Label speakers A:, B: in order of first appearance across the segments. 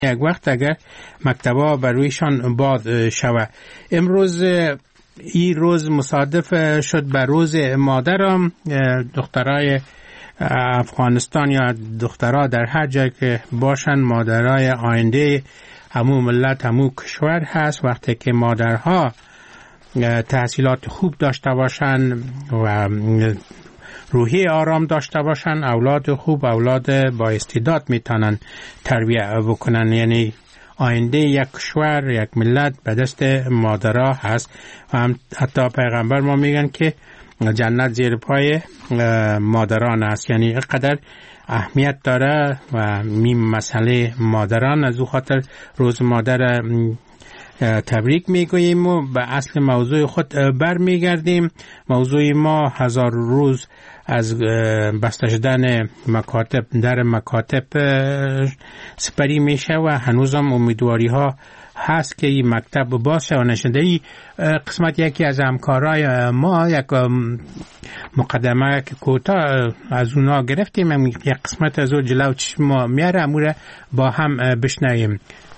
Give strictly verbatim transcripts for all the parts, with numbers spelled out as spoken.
A: یک وقت اگر مکتبا بر رویشان باز شود. امروز این روز مصادف شد بر روز مادرم. دخترای افغانستان یا دخترها در هر جای که باشن مادرای آینده همون ملت همون کشور هست. وقتی که مادرها تحصیلات خوب داشته باشن و روحی آرام داشته باشن، اولاد خوب، اولاد با استعداد میتونن تربیت بکنن. یعنی آینده یک کشور، یک ملت به دست مادرها هست و هم حتی پیغمبر ما میگن که جنت زیر پای مادران است. یعنی اینقدر اهمیت داره و میم مسئله مادران. از او خاطر روز مادر تبریک میگوییم و به اصل موضوع خود بر میگردیم. موضوع ما هزار روز از بسته شدن مکاتب در مکاتب سپری میشه و هنوزم امیدواری ها هست که این مکتب باز شود. نشده ای قسمت یکی از همکارای ما یک مقدمه که کوتاه از اونا گرفتیم، یک قسمت از او جلو چشم میاره، اموره با هم بشنویم.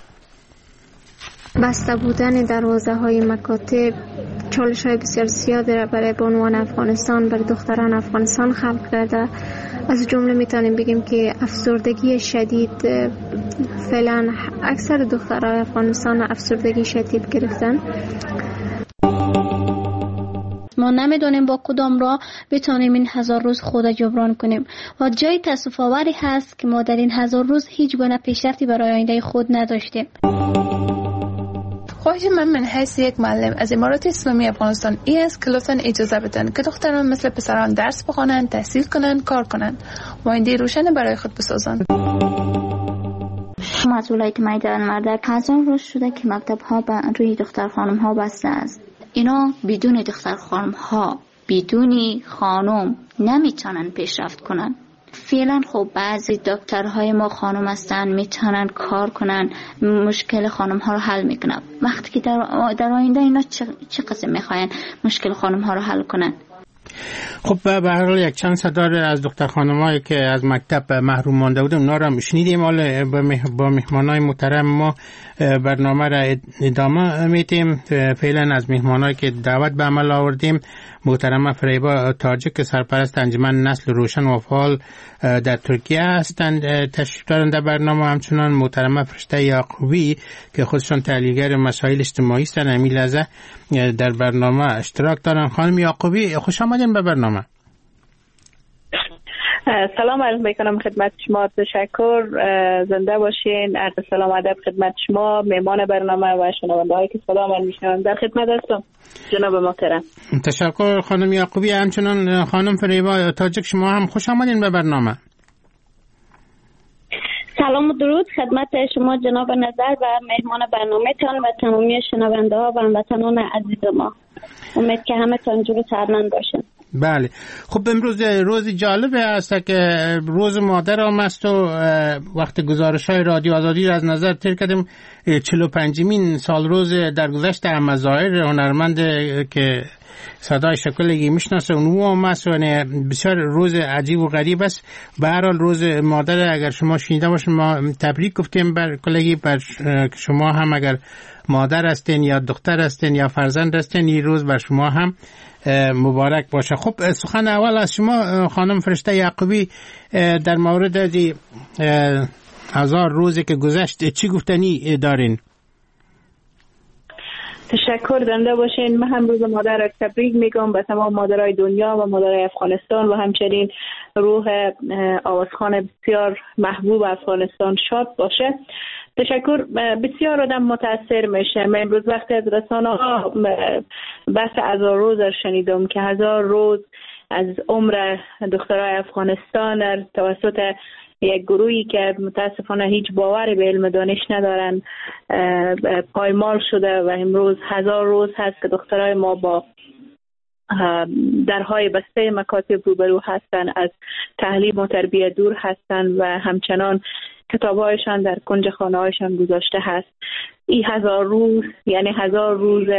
B: بسته بودن دروازه های مکاتب چالش های بسیار زیاد را برای بانوان افغانستان، برای دختران افغانستان خلق کرده. از جمله میتونیم بگیم که افسردگی شدید، فعلا اکثر دختران افغانستان افسردگی شدید گرفتن.
C: ما نمیدونیم با کدام راه بتونیم این هزار روز خود جبران کنیم و جای تأسف آوری هست که ما در این هزار روز هیچ گونه پیشرفتی برای آینده خود نداشتیم.
D: خواهش من من حیث یک معلم از امارات اسلامی افغانستان این است که لطفاً اجازه بدن که دختران مثل پسران درس بخوانند، تحصیل کنند، کار کنند و آینده روشن برای خود بسازند.
E: مسئولای اجتماعی در مردک هزار روز شده که مکتب ها روی دختر خانم ها بسته است. اینا بدون دختر خانم ها، بدون خانم نمیتونن پیشرفت کنن. فعلا خب بعضی دکترهای ما خانم هستن، میتونن کار کنن، مشکل خانم ها رو حل میکنن. وقتی که در, در آینده اینا چه, چه قسم میخواین مشکل خانم ها رو حل کنن؟
A: خب به هر حال یک چند صدا از دختر خانمایی که از مکتب محروم مانده بودن اونا رو شنیدیم. حالا با مهمانای محترم ما برنامه را ادامه میدیم. فعلا از مهمانایی که دعوت به عمل آوردیم محترمه فریبا تاجک سرپرست انجمن نسل روشن و فعال در ترکیه هستند تشریف دارند در برنامه. همچنان محترمه فرشته یعقوبی که خودشان تحلیلگر مسائل اجتماعی هستند همین لحظه در برنامه اشتراک دارند. خانم یعقوبی خوش آمدین به برنامه.
F: سلام عرض میکنم خدمت شما. تشکر، زنده باشین. عرض سلام ادب خدمت شما، مهمان برنامه و شنونده هایی که صدا من میشنون. در خدمت هستم جناب محترم.
A: تشکر خانم یعقوبی. همچنان خانم فریبا تاجک شما هم خوش آمدین به برنامه.
G: سلام و درود خدمت شما جناب نظر و مهمان برنامه تان و تمامی شنونده ها و هموطنان عزیز ما. امید که همه تان جور سرمند باشن.
A: بله. خب امروز روز جالبه است که روز مادر هم است و وقت گزارش های رادیو آزادی را از نظر تیر کردیم. چهل و پنجمین سال روز درگذشت احمد ظاهر هنرمند که صدای شکلگی میشناسه اونو هم است و بسیار روز عجیب و غریب است. به هر حال روز مادر اگر شما شنیده باشین ما تبریک گفتیم بر کلگی، بر شما هم اگر مادر هستین یا دختر هستین یا فرزند هستین این روز بر شما هم مبارک باشه. خب سخن اول از شما خانم فرشته یعقوبی در مورد دی هزار روزی که گذشت چی گفتنی دارین؟
F: تشکر، زنده باشین. من هم روز مادر را تبریک میگم به تمام مادرای دنیا و مادرای افغانستان و همچنین روح آوازخوان بسیار محبوب افغانستان شاد باشه. تشکر. بسیار آدم متاثر میشه. من امروز وقتی از رسانه ها بحث هزار روز را شنیدم که هزار روز از عمر دخترای افغانستان توسط یک گروهی که متاسفانه هیچ باور به علم دانش ندارن پایمال شده و امروز هزار روز هست که دخترای ما با درهای بسته مکاتب روبرو هستن، از تعلیم و تربیت دور هستن و همچنان کتابهایشان در کنج خانه هایشان گذاشته هست. این هزار روز یعنی هزار روز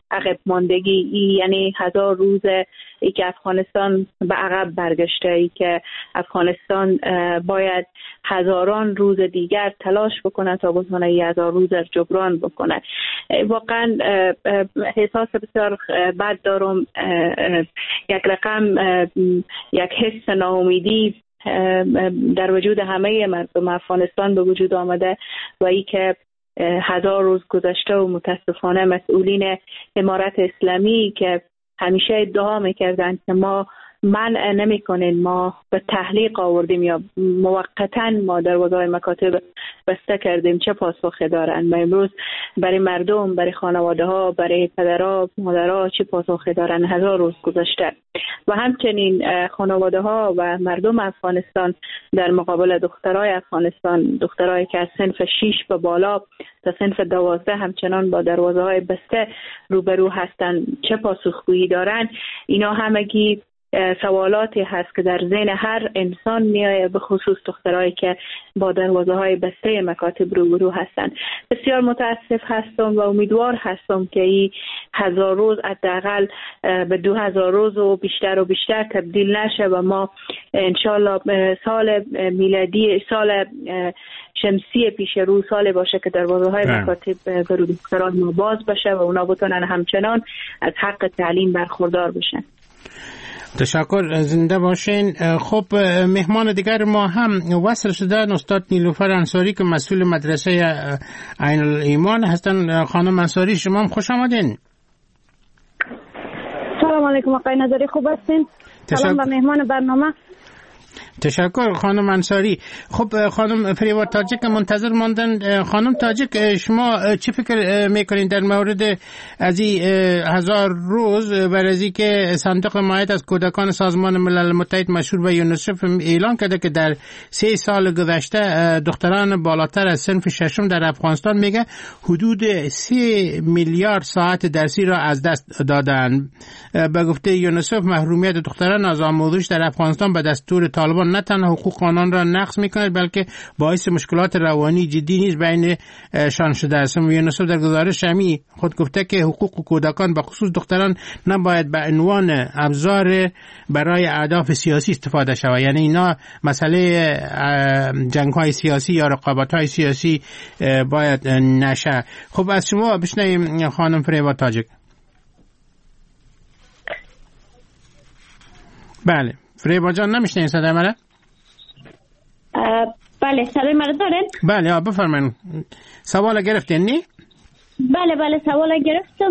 F: عقب ماندگی، یعنی هزار روز ای که افغانستان به عقب برگشته، ای که افغانستان باید هزاران روز دیگر تلاش بکنه تا بتونه ای هزار روز رو جبران بکنه. واقعا احساس بسیار بد دارم، یک رقم یک حس ناامیدی در وجود همه مردم افغانستان به وجود آمده و ای که هزار روز گذشته و متاسفانه مسئولین امارت اسلامی که همیشه ادعا میکردند که ما منع نمی کنین، ما به تحلیق آوردیم یا موقتا ما دروازه‌های مکاتب بسته کردیم، چه پاسخی دارن؟ و امروز برای مردم، برای خانواده ها، برای پدرها، مادرها چه پاسخی دارن؟ هزار روز گذشته. و همچنین خانواده ها و مردم افغانستان در مقابل دخترای افغانستان، دخترایی که از صنف شش به بالا تا صنف دوازده همچنان با دروازه های بسته روبرو هستن، چه پاسخگویی دارن؟ اینا همگی سوالاتی هست که در ذهن هر انسان میآید، به خصوص دخترایی که با دروازه های بسته مکاتب روبرو هستند. بسیار متاسف هستم و امیدوار هستم که این هزار روز حداقل به دو هزار روز و بیشتر و بیشتر تبدیل نشه و ما انشالله سال میلادی، سال شمسی پیش رو سال باشه که دروازه های مکاتب برای دختران ما باز بشه و اونا بتونن همچنان از حق تعلیم برخوردار بشن.
A: تشکر، زنده باشین. خب مهمان دیگر ما هم وصل شدن استاد نیلوفر انصاری که مسئول مدرسه عین الایمان هستن. خانم انصاری شما هم خوش آمدین.
H: سلام علیکم آقای نظری، خوب هستین؟ سلام به مهمان برنامه.
A: تشکر خانم انصاری. خب خانم فریبا تاجک منتظر ماندن. خانم تاجک شما چی فکر میکنین در مورد از این هزار روز بر از که صندوق حمایت از کودکان سازمان ملل متحد مشهور به یونیسف اعلان کرده که در سه سال گذشته دختران بالاتر از صنف ششم در افغانستان میگه حدود سه میلیارد ساعت درسی را از دست دادن. به گفته یونیسف محرومیت دختران از آموزش در افغانستان به دستور طالبان نه تنها حقوق آنان را نقض می‌کند بلکه باعث مشکلات روانی جدی نیز بین شان شده است. یونیسف در گزارش همی خود گفته که حقوق کودکان به خصوص دختران نباید به عنوان ابزار برای اهداف سیاسی استفاده شود، یعنی اینا مسئله جنگ‌های سیاسی یا رقابت‌های سیاسی باید نشه. خب از شما بشنویم خانم فریبا تاجک. بله فریبا جان نمیشنین صدای منو؟
H: بله صدای منو دارین؟
A: بله بفرمایید. سوال گرفتین نی؟
H: بله بله سوال گرفتم.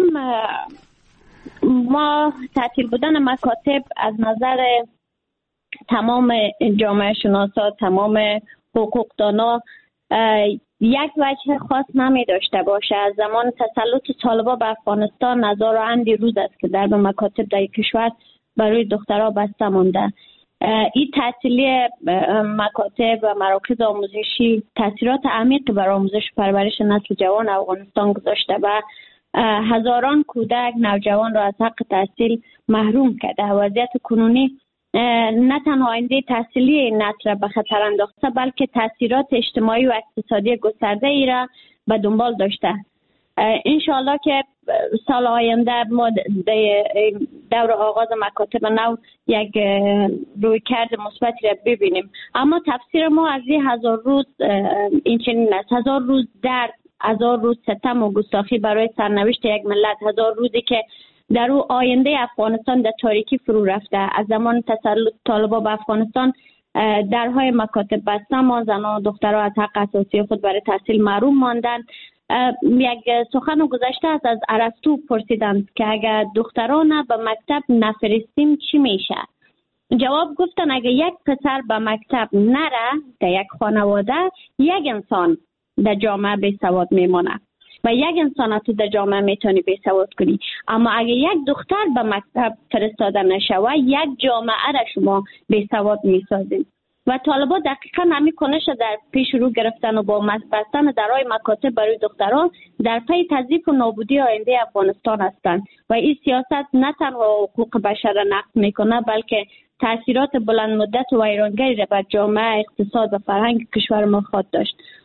H: ما تعطیل بودن مکاتب از نظر تمام جامعه شناسا، تمام حقوقدانا یک وجه خاص نمی داشته باشه. از زمان تسلط طالبان به افغانستان هزار و اندی روز است که در مکاتب در کشور برای دخترها بسته مانده. این تعطیلی مکاتب و مراکز آموزشی تاثیرات عمیقی بر آموزش و پرورش نسل جوان افغانستان گذاشته و هزاران کودک نوجوان را از حق تحصیل محروم کرده. وضعیت کنونی نه تنها آینده تحصیلی این نسل را به خطر انداخته بلکه تاثیرات اجتماعی و اقتصادی گسترده ای را به دنبال داشته. انشاءالله که سال آینده ما دور آغاز مکاتب نو یک رویکرد مثبتی را ببینیم. اما تفسیر ما از این هزار روز این چنین است: هزار روز درد، هزار روز ستم و گستاخی برای سرنوشت یک ملت، هزار روزی که در او آینده افغانستان در تاریکی فرو رفته. از زمان تسلط طالبان به افغانستان درهای مکاتب بسته ماند، زنان و دخترها از حق اساسی خود برای تحصیل محروم ماندند. یک سخن گذشته است از ارسطو پرسیدند که اگر دختران به مکتب نفرستیم چی میشه؟ جواب گفتن اگر یک پسر به مکتب نره در یک خانواده، یک انسان در جامعه بی سواد میمونه و یک انسان تو در جامعه میتونی بی سواد کنی. اما اگر یک دختر به مکتب فرستاده نشوه، یک جامعه را شما بی سواد میسازید. و طالبان دقیقا همین کنش در پیش رو گرفتن و با بستن درهای مکاتب برای دختران در پی تضعیف و نابودی آینده افغانستان هستند و این سیاست نه تنها حقوق بشر را نقض میکنه بلکه تاثیرات بلند مدت و ویرانگری را بر جامعه، اقتصاد و فرهنگ کشور ما خواهد داشت.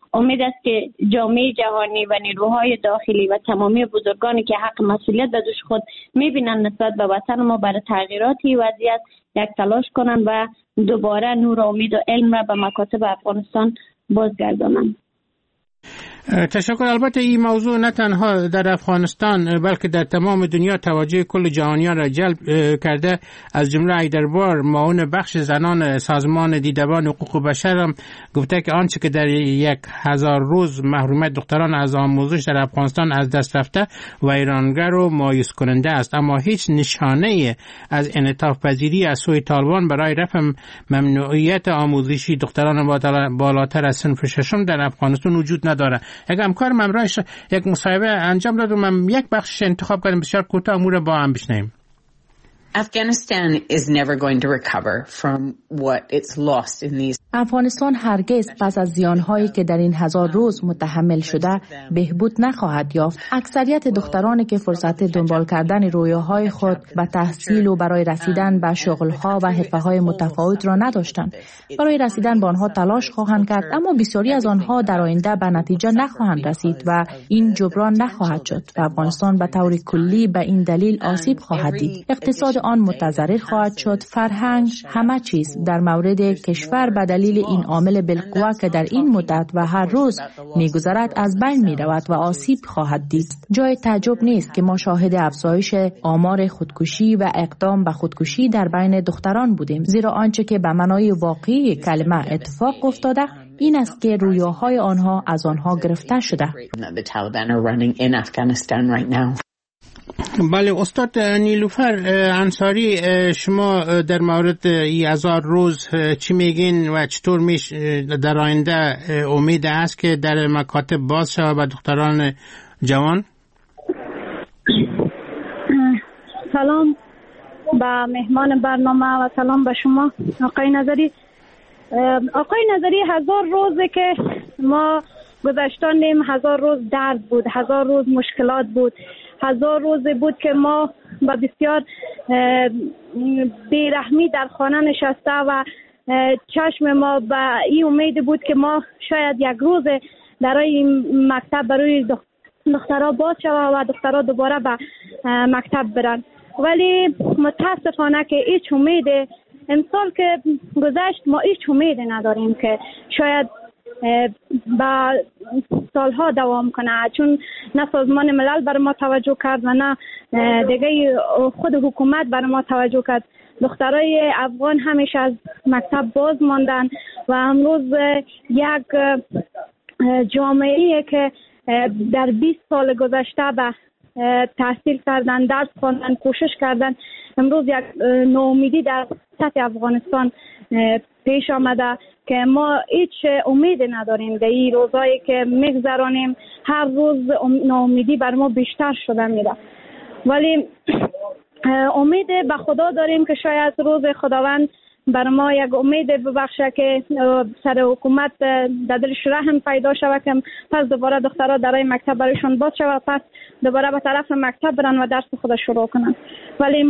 H: امید است که جامعه جهانی و نیروهای داخلی و تمامی بزرگانی که حق مسئولیت به دوش خود میبینن نسبت به وطن ما برای تغییراتی وضعیت یک تلاش کنن و دوباره نور امید و علم را به مکاتب افغانستان بازگردانند.
A: تشکر. البته این موضوع نه تنها در افغانستان بلکه در تمام دنیا توجه کل جهانیان را جلب کرده. از جمله ایدربار معاون بخش زنان سازمان دیدبان حقوق بشر هم گفته که آنچه که در یک هزار روز محرومیت دختران از آموزش در افغانستان از دست رفته ویرانگر و مایوس کننده است، اما هیچ نشانه از انعطاف پذیری از سوی طالبان برای رفع ممنوعیت آموزشی دختران بالاتر از صنف ششم در افغانستان وجود ندارد. یک همکار من رایش یک مصاحبه انجام داد و من یک بخش انتخاب کردم، بسیار کوتاه امور با هم بشنویم.
I: Afghanistan is never going to recover from what it's lost in these.
J: افغانستان هرگز پس از زیانهایی که در این هزار روز متحمل شده بهبود نخواهد یافت. اکثریت دخترانی که فرصت دنبال کردن رویاهای خود به تحصیل و برای رسیدن به شغلها و حرفه‌های متفاوت را نداشتند. برای رسیدن به آنها تلاش خواهند کرد، اما بسیاری از آنها در آینده به نتیجه نخواهند رسید و این جبران نخواهد شد و افغانستان به طور کلی به این دلیل آسیب خواهد دید. اقتصاد آن متضرر خواهد شد، فرهنگ، همه چیز در مورد کشور به دلیل این عامل بالقوه که در این مدت و هر روز میگذرد از بین میرود و آسیب خواهد دید. جای تعجب نیست که ما شاهد افزایش آمار خودکشی و اقدام به خودکشی در بین دختران بودیم، زیرا آنچه که به معنای واقعی کلمه اتفاق افتاده این است که رویاهای آنها از آنها گرفته شده.
A: بله استاد نیلوفر انصاری، شما در مورد این هزار روز چی میگین و چطور میش در آینده امید است که در مکاتب باز شود به دختران جوان؟
F: سلام به مهمان برنامه و سلام به شما آقای نظری. آقای نظری، هزار روزه که ما گذشتانیم، هزار روز درد بود، هزار روز مشکلات بود، هزار روز بود که ما با بسیار بیرحمی در خانه نشسته و چشم ما به این امید بود که ما شاید یک روز در این مکتب برای دخترها باز شود و دخترها دوباره به مکتب برن، ولی متاسفانه که هیچ امید امسال که گذشت ما هیچ امید نداریم که شاید با سالها دوام کنه، چون نه سازمان ملل بر ما توجه کرد و نه دیگه خود حکومت بر ما توجه کرد. دخترای افغان همیشه از مکتب باز ماندن و امروز یک جامعه‌ای که در بیست سال گذشته به تحصیل کردن، درس خواندن، کوشش کردن، امروز یک ناامیدی در سطح افغانستان پیش آمده که ما هیچ امید نداریم. در این روزایی که میگذرانیم هر روز ناامیدی بر ما بیشتر شده میره، ولی امید به خدا داریم که شاید روز خداوند بر ما یک امید ببخشه که سر حکومت در دلش رحم پیدا شود که پس دوباره دخترها در مکتب برایشون باز شود، پس دوباره به طرف مکتب برن و درس خود شروع کنن، ولی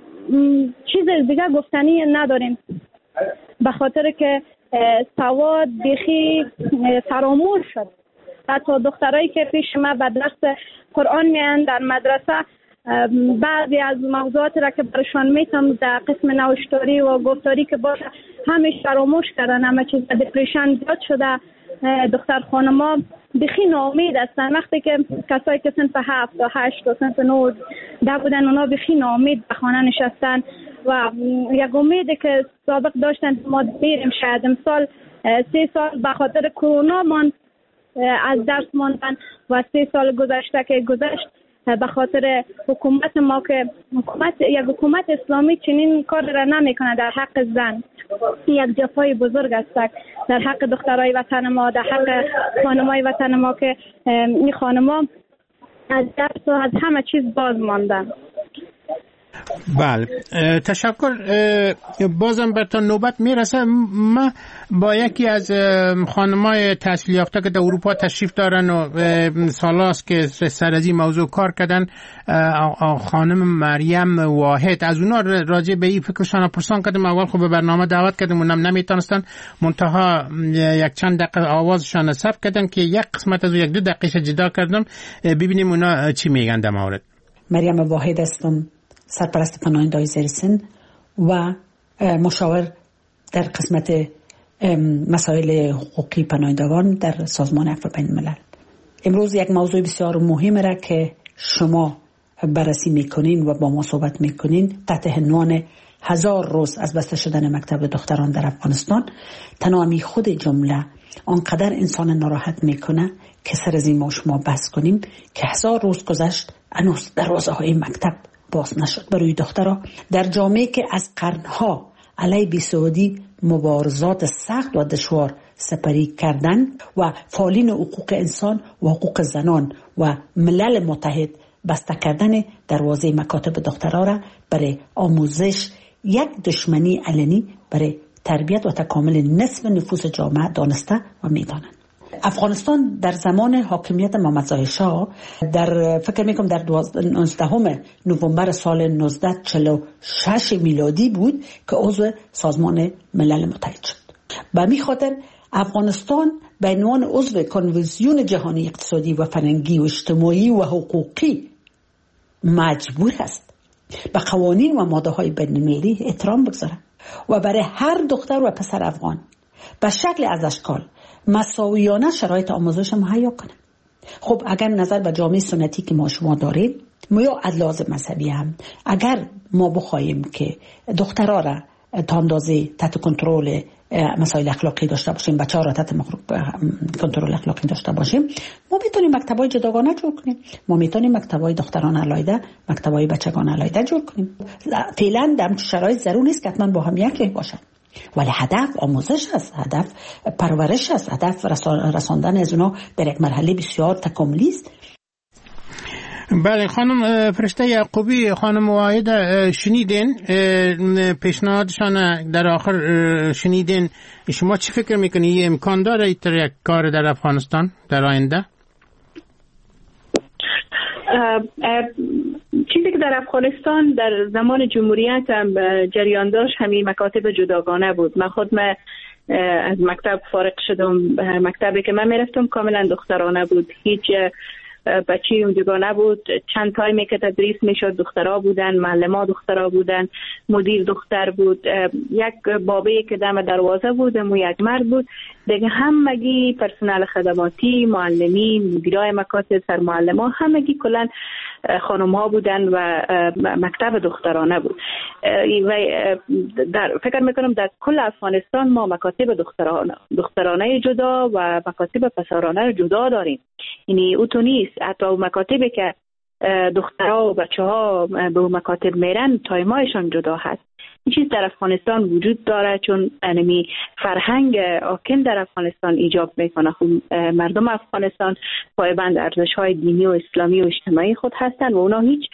F: چیز دیگه گفتنی نداریم به خاطر که سواد بیخی فراموش شد. حتی دخترایی که پیش ما به درس قرآن میان در مدرسه بعضی از موضوعات را که برشان میتم در قسم نوشتاری و گفتاری که باشه همیش فراموش کردن، همه چیز دپریشن زیاد شده. دختر خانما بیخی ناامید هستن، وقتی که کسایی که صنف هفت و هشت و صنف نه ده بودن اونا بیخی ناامید به خانه نشستن و یک امیدی که سابق داشتن ما بریم شاید امسال سه سال به خاطر کرونا من از درس ماندن و سه سال گذشته که گذشت به خاطر حکومت ما که حکومت یک حکومت اسلامی چنین کار را نمیکنه در حق زن. یک جفای بزرگ است در حق دخترای وطن ما، در حق خانمای وطن ما که این خانما از درس و از همه چیز باز ماندن.
A: بله تشکر. بازم بر تا نوبت میرسه. ما با یکی از خانمای تحصیل یافته که در اروپا تشریف دارن و سالاست که سر از این موضوع کار کردن، خانم مریم واحد، از اونا راجع به این فکرشان پرسان کردم. اول خب به برنامه دعوت کردم، اونم نمیتونستن، منتها یک چند دقیقه آوازشان ثبت کردن که یک قسمت از یک دو دقیقه جدا کردم، ببینیم اونا چی میگن در مورد.
K: مریم واحد هستم، سرپرست پناهندگان زیر سن و مشاور در قسمت مسائل حقوقی پناهندگان در سازمان عفو بین الملل. امروز یک موضوع بسیار مهم را که شما بررسی میکنین و با ما صحبت میکنین تحت عنوان هزار روز از بسته شدن مکتب دختران در افغانستان، تنها خود جمله آنقدر انسان ناراحت میکنه که سر از این ما شما بحث کنیم که هزار روز گذشت هنوز دروازه های مکتب باز نشد برای دخترها در جامعه که از قرنها علیه بیسوادی مبارزات سخت و دشوار سپری کردن و فعالین حقوق انسان و حقوق زنان و ملل متحد بسته کردن دروازه مکاتب دخترها را برای آموزش یک دشمنی علنی برای تربیت و تکامل نصف نفوس جامعه دانسته و میدانند. افغانستان در زمان حاکمیت محمد ظاهر شاه در فکر میکنم در نوزدهم نوامبر سال نوزده چهل و شش میلادی بود که عضو سازمان ملل متحد شد. به همین خاطر افغانستان به عنوان عضو کنوانسیون جهانی اقتصادی و فرهنگی و اجتماعی و حقوقی مجبور است به قوانین و ماده های بین المللی احترام بگذارد و برای هر دختر و پسر افغان به شکل از اشکال مساویانه شرایط آموزش مهیا کنه. خب اگر نظر به جامعه سنتی که ما شما داریم، ما یا ادلاز مذهبی هم اگر ما بخوایم که دخترها را تا اندازه تحت کنترل مسائل اخلاقی داشته باشیم، بچه‌ها را تحت کنترل اخلاقی داشته باشیم، ما میتونیم مکتب‌های جداگانه جور کنیم، ما میتونیم مکتب‌های دختران علیحده، مکتب‌های بچگان علیحده جور کنیم. فعلا در شرایط ضرور نیست که حتما با هم یکی باشن، ولی هدف آموزش است، هدف پرورش است، هدف رساندن از اونا در یک مرحله بسیار تکاملی است.
A: بله خانم فرشته یعقوبی، خانم واحد شنیدین پیشنهادشان در آخر شنیدین، شما چی فکر میکنی؟ یه امکان داره ایتر یک کار در افغانستان در آینده؟
F: چیزی که در افغانستان در زمان جمهوریت هم جریان داشت همین مکاتب جداگانه بود. من خود من از مکتب فارغ شدم، مکتبی که من میرفتم کاملا دخترانه بود، هیچ بچه اونجا نبود. چند تایمی که تدریس میشد دخترها بودن، معلم‌ها دخترها بودن، مدیر دختر بود، یک بابی که دم دروازه بود و یک مرد بود دیگه. همگی پرسنل خدماتی، معلمین، مدیرای مکاتب، سرمعلم‌ها همگی کلا خانم ها بودن و مکتب دخترانه بود. و در فکر میکنم در کل افغانستان ما مکاتب دخترانه دخترانه جدا و مکاتب پسرانه جدا داریم. یعنی اوتو نیست، حتی مکاتبی که دخترها و بچه ها به مکاتب میرن تایمایشان جدا هست. این چیز در افغانستان وجود داره چون انمی فرهنگ حاکم در افغانستان ایجاب میکنه. خب مردم افغانستان پایبند ارزش‌های دینی و اسلامی و اجتماعی خود هستند و اونا هیچ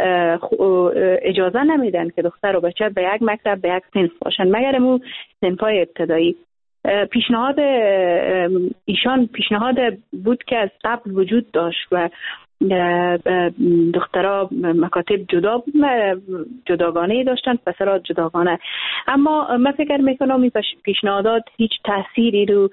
F: اجازه نمیدن که دختر و بچه به یک مکتب به یک صنف باشن مگر امو صنف‌های ابتدایی. پیشنهاد ایشان پیشنهاد بود که از قبل وجود داشت و دخترها مکاتب جدا جداگانه داشتن، پسرها جداگانه. اما من فکر میکنم این پیشنهادات هیچ تأثیری رو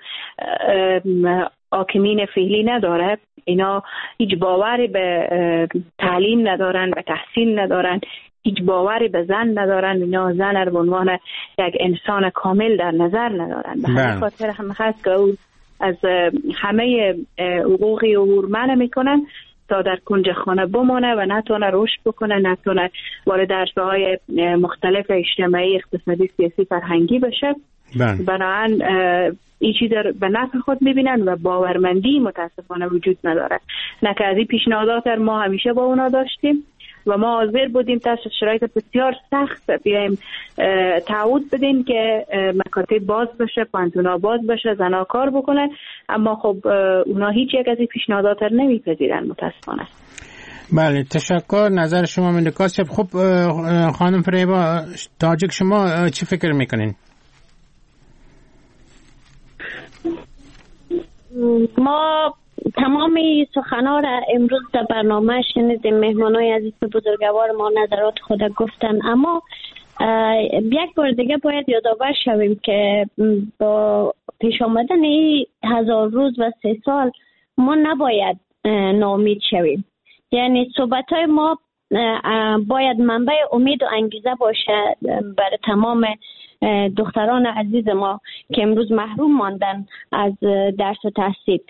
F: حاکمین فعلی نداره. اینا هیچ باوری به تعلیم ندارن، به تحصیل ندارن، هیچ باوری به زن ندارن. اینا زن رو به عنوان یک انسان کامل در نظر ندارن. به همین خاطر هم هست که از همه حقوقی عبور منع میکنن تا در کنج خانه بمانه و نتونه رشد بکنه، نتونه وارد عرصه‌های مختلف اجتماعی، اقتصادی، سیاسی، فرهنگی بشه. بنابراین این چیز به نفع خود میبینن و باورمندی متاسفانه وجود نداره. نه که از این پیشنهادات ما همیشه با اونا داشتیم و ما حاضر بودیم تحت شرایط بسیار سخت بیایم تعهد بدیم که مکاتب باز بشه، پانتونا باز بشه، زنا کار بکنن. اما خب اونا هیچ یک از این پیشنهادات رو نمیپذیرن متاسفانه.
A: بله تشکر. نظر شما من کاسب. خب خانم فریبا تاجیک شما چی فکر میکنین؟
H: ما تمام سخنان را امروز در برنامه شنیدیم. مهمانای عزیز بزرگوار ما نظرات خود گفتن، اما یک بار دیگه باید یادآور شویم که با پیش آمدن این هزار روز و سه سال ما نباید ناامید شویم. یعنی صحبت‌های ما باید منبع امید و انگیزه باشه برای تمام دختران عزیز ما که امروز محروم ماندن از درس و تحصیل.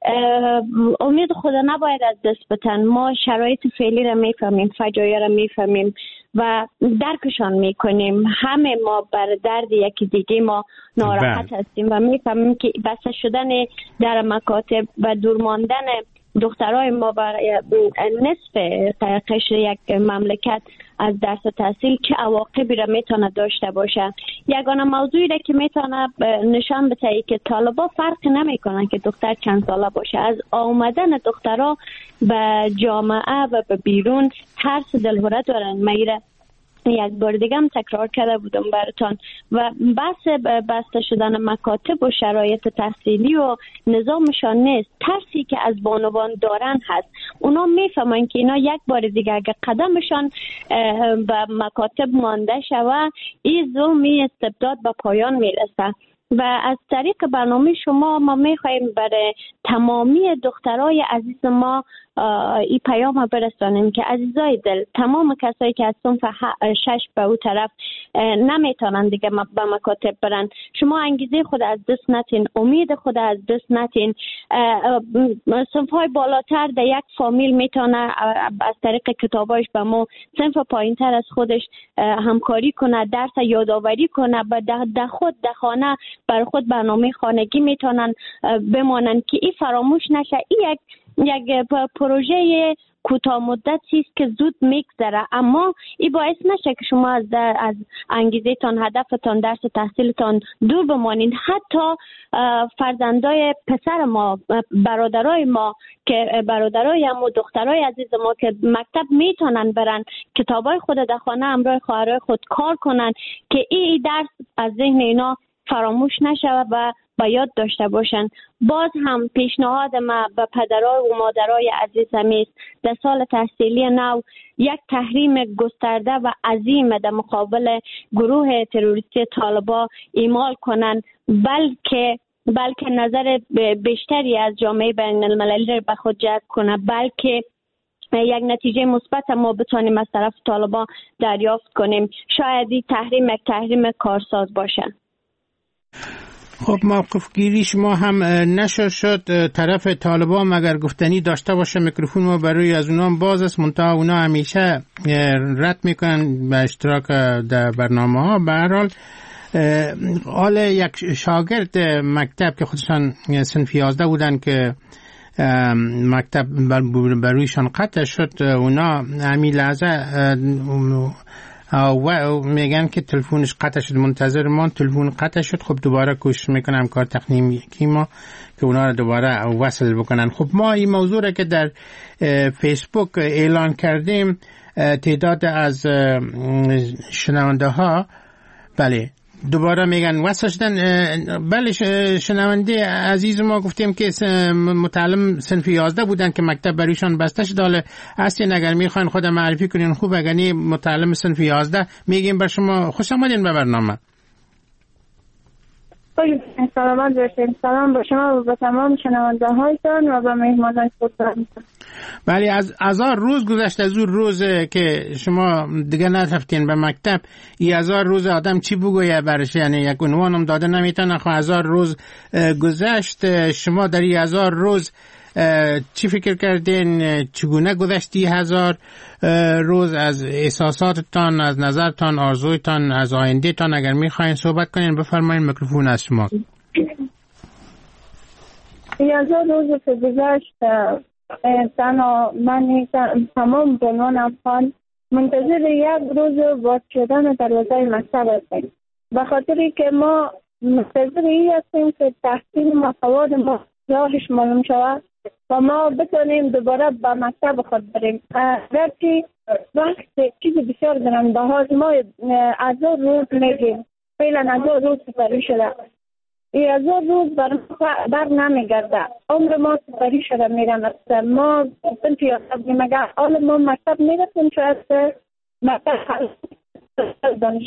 H: امید خدا نباید از دست بدن. ما شرایط فعلی را میفهمیم، فجایع را میفهمیم و درکشان میکنیم. همه ما بر درد یکی دیگه ما ناراحت هستیم و میفهمیم که بسته شدن در مکاتب و دور ماندن دخترای ما برای نصف قشر یک مملکت از درس و تحصیل چه عواقبی را میتونه داشته باشه. یگانه موضوعی را که میتونه نشان بده که طالبا فرق نمیکنن که دختر چند ساله باشه. از آمدن دخترها به جامعه و به بیرون ترس دلهوره دارن. میره یک بار دیگه هم تکرار کرده بودم براتون و بحث بسته شدن مکاتب و شرایط تحصیلی و نظامشان نیست، ترسی که از بانوان دارن هست. اونا میفهمن که اینا یک بار دیگه اگه قدمشان به مکاتب مانده شود این ظلم استبداد به پایان میرسه. و از طریق برنامه شما ما میخوایم برای تمامی دخترای عزیز ما این پیام برسانیم که عزیزای دل، تمام کسایی که از صنف شش به او طرف نمیتونن دیگه به مکاتب برن، شما انگیزه خود از دست نتین، امید خود از دست نتین. صنف های بالاتر در یک فامیل میتونه از طریق کتابایش به ما صنف پایین تر از خودش همکاری کنه، درس یادآوری کنه و در خود در خانه بر خود برنامه خانگی میتونن بمانن که این فراموش نشه. این یک یک پروژه کوتاه مدتی است که زود میگذره، اما این باعث نشه که شما از از انگیزه تان، هدفتان، درس تحصیلتان دور بمانید. حتی فرزندای پسر ما، برادرای ما که برادرای هم و دخترای عزیز ما که مکتب میتونن برن، کتابای خود در خانه همراه خواهرای خود کار کنن که این درس از ذهن اینا فراموش نشود و با یاد داشته باشن. باز هم پیشنهاد ما به پدرای و مادرای عزیزم است در سال تحصیلی نو یک تحریم گسترده و عظیم در مقابل گروه تروریستی طالبا اعمال کنند، بلکه بلکه نظر بیشتری از جامعه بین المللی را به خود جذب کنه، بلکه یک نتیجه مثبت ما بتونیم از طرف طالبا دریافت کنیم. شاید این تحریم یک تحریم کارساز باشه.
A: خب موقف گیری شما هم نشر شد. طرف طالبان مگر گفتنی داشته باشه میکروفون ما برای از اونا باز است، منتها اونا همیشه رد میکنن به اشتراک در برنامه ها. به هر حال حال یک شاگرد مکتب که خودشان صنف یازده بودن که مکتب برویشان قطع شد، اونا همین لحظه و میگن که تلفنش قطع شد، منتظر ما تلفن قطع شد. خب دوباره کوشش میکنم کار تکنیکی ما که اونا رو دوباره وصل بکنن. خب ما این موضوع را که در فیسبوک اعلان کردیم، تعداد از شنونده ها بله دوباره میگن وصل شدن. بله شنونده عزیز ما گفتیم که متعلم صنف یازده بودن که مکتب بریشان بسته شد. حالا اصلا اگر میخواین خود معرفی کنین خوب، اگر نی متعلم صنف یازده میگیم بر شما خوش آمدین به برنامه.
L: سلامت باشین. سلام با شما و به تمام شنونده هایتان و به مهمانان خودتان.
A: بله از هزار روز گذشت از اون روز که شما دیگه نرفتین به مکتب. این هزار روز آدم چی بگویه برش؟ یعنی یک عنوانم داده نمیتونه. خب هزار روز گذشت. شما در این هزار روز چی فکر کردین؟ چگونه گذشتی هزار روز؟ از احساساتتان، از نظرتان، آرزویتان، از آینده تان اگر میخواین صحبت کنین بفرمایین، میکروفون از شما.
L: این هزار روز که گذشت تنها من تمام بنان افغان منتظر یک روز باز شدن دروازه مکتب هستیم، به خاطری که ما منتظر این هستیم که تحصیل ما، سواد ما راهش معلوم شود و ما بتونیم دوباره به مکتب خود بریم. گرچه وقت چیز بسیار گرانده هاست، ما از روز میگیم فعلا از روز سپری شده، ای از روز بر, بر نمیگرده، عمر ما سپری شده میرم. ما سنتی یاد بگیم اگر حال ما مکتب میرسیم شاید مکتب دانش.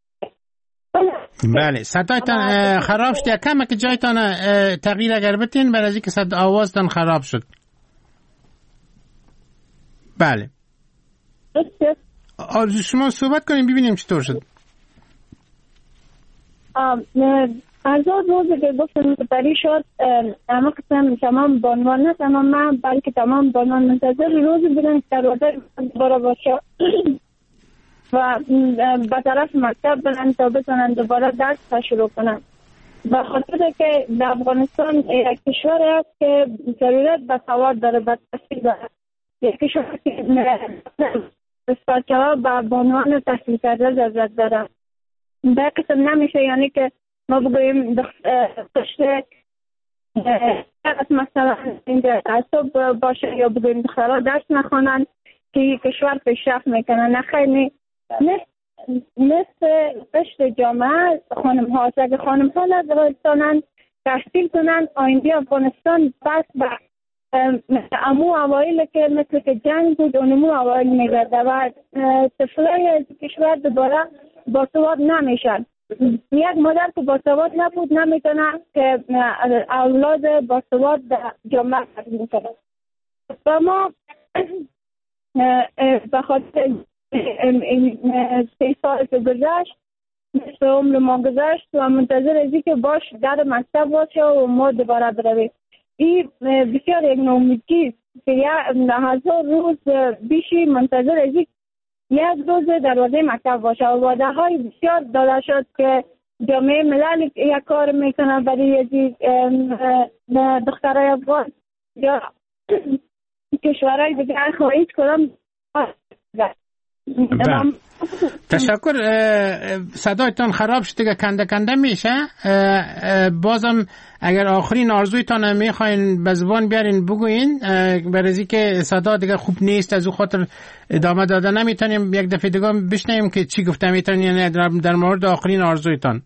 A: بله صدایتان خراب شد، کم که جایتان تغییر اگر بتین برای از اینکه صد آوازتان خراب شد. بله آرزو شما صحبت کنیم ببینیم چطور شد.
L: از روزی که گفتم سپری شد اما قسم تمام بانوان نه تمام من بلکه تمام بانوان منتظر روزی بودن که دروازه دوباره باشه و به طرف مکتب برن تا بتونن دوباره درس شروع کنن. به خاطر که در افغانستان یک کشور است که ضرورت به سواد داره، به تحصیل داره، یک کشور که بسیار ها به بانوان تحصیل کرده ضرورت داره. به قسم نمیشه یعنی که ما بگوییم پشت مثلا اینجا تعصب باشه یا بگوییم دخترها درس نخوانن که کشور پیشرفت میکنن. نه خیلی مثل پشت جامعه خانم ها هست. اگر خانم ها ندارستانن تحصیل کنن آینده افغانستان بس به امو اوائل که مثل که جنگ بود اونمو اوائل میگرده و طفلای از کشور دوباره باسواد نمیشن. یک مادر که باسواد نبود نمیتونه که اولاد باسواد در جامعه تبدیل کنه. و ما به خاطر این سه سال که گذشت مثل عمر ما گذشت و منتظر ازی که باش در مکتب باشه و ما دوباره برویم. این بسیار یک نومیدی که یک هزار روز بیشی منتظر ازی یک روز دروازه مکتب باشه و وعده های بسیار داده شد که جامعه ملل یک کار میکنه برای ازی دخترای افغان یا کشورهای دیگه خواهید کنم.
A: تشکر. صدایتان خراب شد دیگه کنده کنده میشه. بازم اگر آخرین آرزویتان میخواین به زبان بیارین بگوین، برای از اینکه صدا دیگه خوب نیست از او خاطر ادامه داده نمیتونیم. یک دفعه دیگه بشنویم که چی گفته میتونین یعنی در مورد آخرین آرزویتان.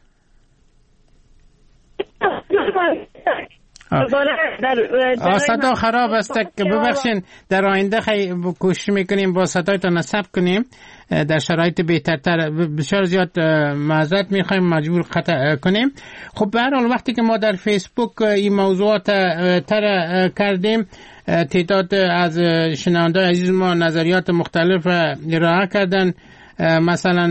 A: صدا خراب است که ببخشین در آینده خیلی کوشش میکنیم با صدایتان نصب کنیم در شرایط بهترتر. بسیار زیاد معذرت میخوایم مجبور قطع کنیم. خب به هر حال وقتی که ما در فیسبوک این موضوعات تر کردیم تعداد از شنوندگان عزیز ما نظریات مختلف ارائه کردن. مثلا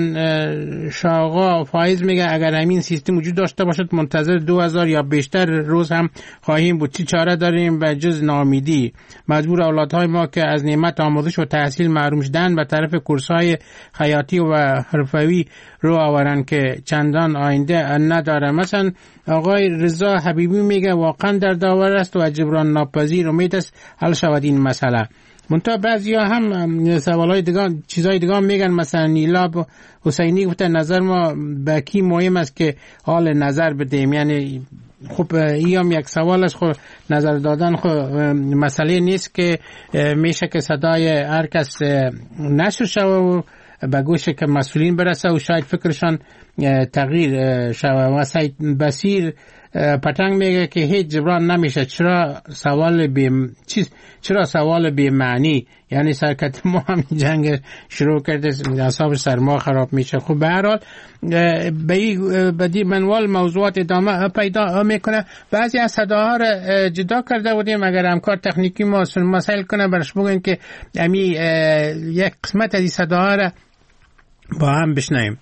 A: شاغا فایز میگه اگر همین سیستم وجود داشته باشد منتظر دو هزار یا بیشتر روز هم خواهیم بود. چی چاره داریم به جز ناامیدی؟ مجبور اولادهای ما که از نعمت آموزش و تحصیل محروم شدن به طرف کورس‌های خیاطی و حرفوی رو آورن که چندان آینده نداره. مثلا آقای رضا حبیبی میگه واقعا در داور است و جبران ناپذیر امید است حل شود این مسئله. منتها بعضیا هم سوالای دیگه چیزای دیگه میگن. مثلا نیلا حسینی گفته نظر ما به کی مهم است که حال نظر بدیم. یعنی خب این هم یک سوال است. خب نظر دادن خب مسئله نیست که میشه که صدای هر کس نشر شود و به گوش که مسئولین برسه و شاید فکرشان تغییر شود. و سید بصیر پتنگ میگه که هیچ جبران نمیشه. چرا سوال بی چیز چرا سوال بی معنی؟ یعنی سرکت ما هم جنگ شروع کرده اعصاب سرما خراب میشه. خب به هر حال به بدی منوال موضوعات ادامه پیدا میکنه. بعضی از صداها را جدا کرده بودیم. اگر همکار تکنیکی ما مسائل کنه برش بگوین که امی یک قسمت از این صداها را با هم بشنویم.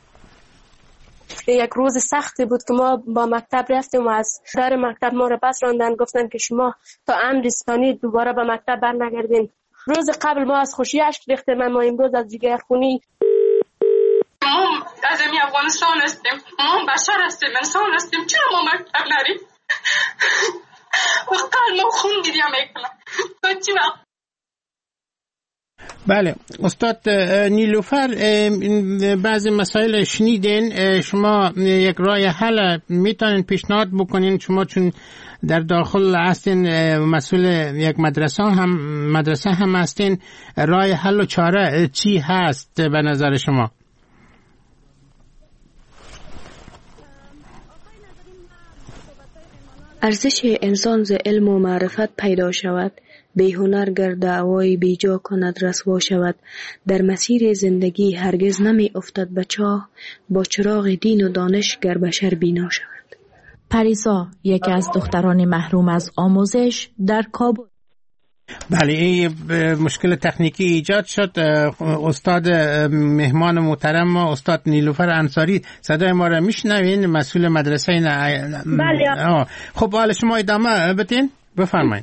M: یک روز سختی بود که ما با مکتب رفتیم و از در مکتب ما را پس راندن، گفتن که شما تا امر ثانی دوباره به مکتب برنگردین. روز قبل ما از خوشی اشک ریختیم، اما امروز از جگر خونی.
N: ما از امی افغانستان هستیم، ما بشر هستیم، انسان هستیم، چرا ما مکتب نریم؟ و قلب ما خون گریه میکنه تا چی وقت؟
A: بله استاد نیلوفر، بعضی مسائل شنیدین، شما یک راه حل میتونین پیشنهاد بکنین؟ شما چون در داخل هستین، مسئول یک مدرسه هم مدرسه هم هستین، راه حل و چاره چی هست به نظر شما؟
O: ارزش انسان ز علم و معرفت پیدا شود، بی هنر گر دعوای بیجا کند رسوا شود. در مسیر زندگی هرگز نمی افتد به چاه، با چراغ دین و دانش گر بشر بینا شود.
J: پریسا، یکی از دختران محروم از آموزش در کابل.
A: بله، این مشکل تکنیکی ایجاد شد. استاد مهمان محترم ما استاد نیلوفر انصاری، صدای ما را میشنوین؟ مسئول مدرسه این.
F: بله.
A: خب حالا شما ادامه بدین، بفرمایید.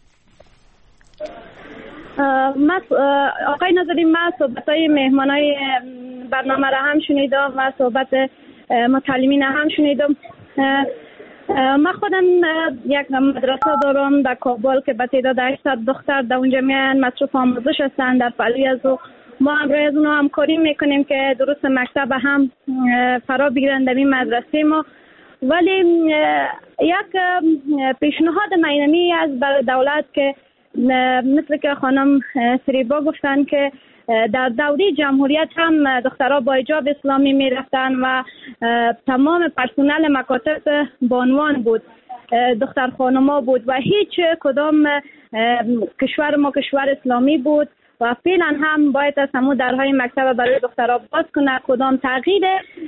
F: من آقای ناظری، من صحبت‌های مهمانای برنامه را هم شنیدم و صحبت متعلمین هم شنیدم. من خودم یک مدرسه دارم در کابل که به تعداد هشتصد دختر در اونجا میان مصروف آموزش هستند در پهلوی از او. ما همراه از اونها همکاری میکنیم که درست مکتب هم فرا بگیرن در این مدرسه ما. ولی یک پیشنهاد مینمی از برای دولت که مثل که خانم سریبا گفتن که در دوره جمهوریت هم دخترها با حجاب اسلامی می رفتن و تمام پرسنل مکاتب بانوان بود، دختر خانما بود و هیچ کدام کشور ما کشور اسلامی بود و فعلا هم باید از همون درهای مکتب برای دخترها باز کنه. کدام تغییر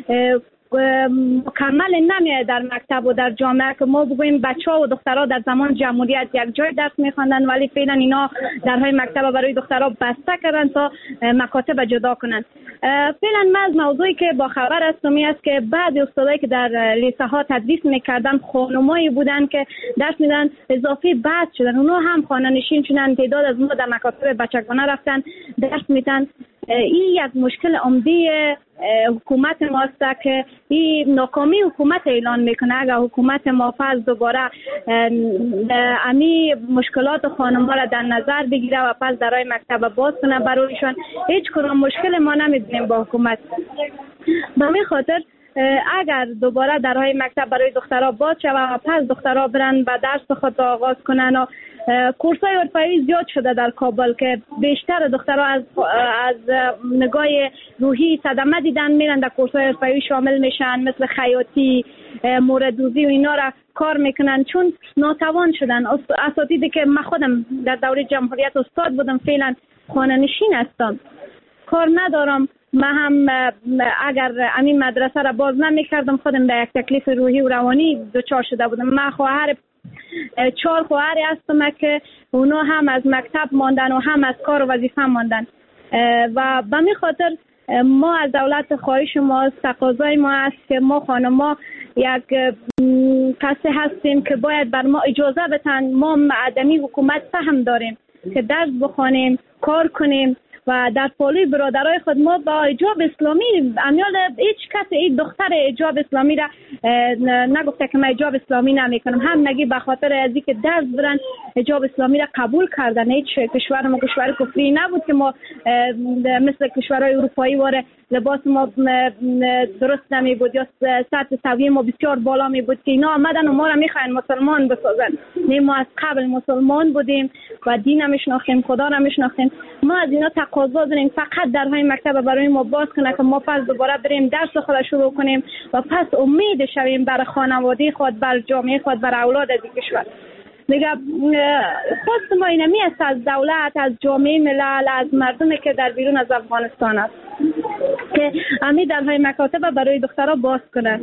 F: مکمل نمیاد در مکتب و در جامعه که ما بگوییم بچه ها و دخترها در زمان جمهوریت یک جای درس میخواندن ولی فعلا اینا درهای مکتب برای دخترها بسته کردن تا مکاتب جدا کنن. فعلا من از موضوعی که با خبر هستم است که بعضی استادایی که در لیسه ها تدریس میکردن خانمایی بودن که درس میدن اضافی بعد شدن، اونا هم خانه نشین شدن. تعداد از ما در مکاتب بچگانه رفتن درس میدن. این یک مشکل عمده حکومت ماست که این ناکامی حکومت اعلان میکنه. اگر حکومت ما فرض دوباره امی مشکلات خانم ها را در نظر بگیره و پس درای مکتب باز کنه برایشان، هیچ کدام مشکل ما نمیدونیم با حکومت. به همین خاطر اگر دوباره درهای مکتب برای دخترها باز شود و پس دخترها برن و درس خود آغاز کنن و کورس‌های حرفه‌ای زیاد شده در کابل که بیشتر دخترها از از نگاه روحی صدمه دیدن میرن در کورس‌های حرفه‌ای شامل میشن، مثل خیاطی، موردوزی و اینا را کار میکنن چون ناتوان شدن. اساتیدی که من خودم در دوره جمهوریت استاد بودم فعلا خانه نشین هستم، کار ندارم. من هم اگر همین مدرسه را باز نمیکردم خودم به یک تکلیف روحی و روانی دچار شده بودم. من خواهر چهار خواهری هستم که اونا هم از مکتب ماندن و هم از کار و وظیفه ماندن و به می خاطر ما از دولت خواهش ما تقاضای ما است که ما خانما یک کسی هستیم که باید بر ما اجازه بدن. ما معدمی حکومت فهم داریم که درس بخوانیم، کار کنیم و در پالوی برادرای خود ما با حجاب اسلامی امیال هیچ کس این دختر حجاب اسلامی را نگفته که من حجاب اسلامی نمیکنم، هم نگی به خاطر ازی که درس برن حجاب اسلامی را قبول کردن. هیچ کشور ما کشور کفری نبود که ما مثل کشورهای اروپایی واره لباس ما درست نمی بود یا سطح سویه ما بسیار بالا می بود که اینا آمدن و ما را میخواین مسلمان بسازن. نه، ما از قبل مسلمان بودیم و دین هم میشناختیم، خدا را میشناختیم. ما از اینا تقاضا داریم فقط درهای مکتب برای ما باز کنه که ما پس دوباره بریم درس خود شروع کنیم و پس امید شویم بر خانواده خود، بر جامعه خود، بر اولاد از این کشور. دیگه خواست ما اینمی است از دولت، از جامعه ملل، از مردمی که در بیرون از افغانستان است که همین درهای مکاتب برای دخترها باز کنن.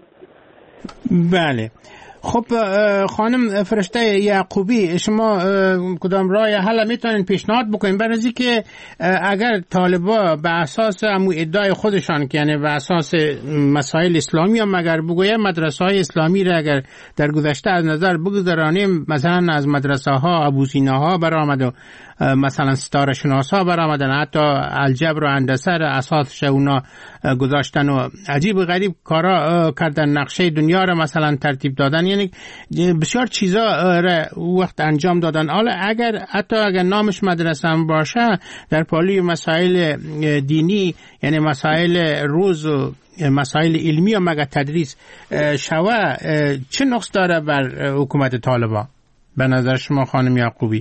A: بله. خب خانم فرشته یعقوبی، شما کدام راه حل میتونین پیشنهاد بکنین برای اینکه اگر طالبا به اساس همون ادعای خودشان که یعنی به اساس مسائل اسلامی هم اگر بگویم مدرسه های اسلامی را اگر در گذشته از نظر بگذارانیم، مثلا از مدرسه ها ابوسینا ها برآمد و مثلا ستاره شناسا برآمدن، حتی الجبر و هندسه را اساسش اونا گذاشتن و عجیب و غریب کارا کردن، نقشه دنیا را مثلا ترتیب دادن، یعنی بسیار چیزا را وقت انجام دادن. حالا اگر حتی اگر نامش مدرسه هم باشه، در پالی مسائل دینی یعنی مسائل روز و مسائل علمی و مگه تدریس شوه، چه نقص داره بر حکومت طالبان به نظر شما خانم یعقوبی؟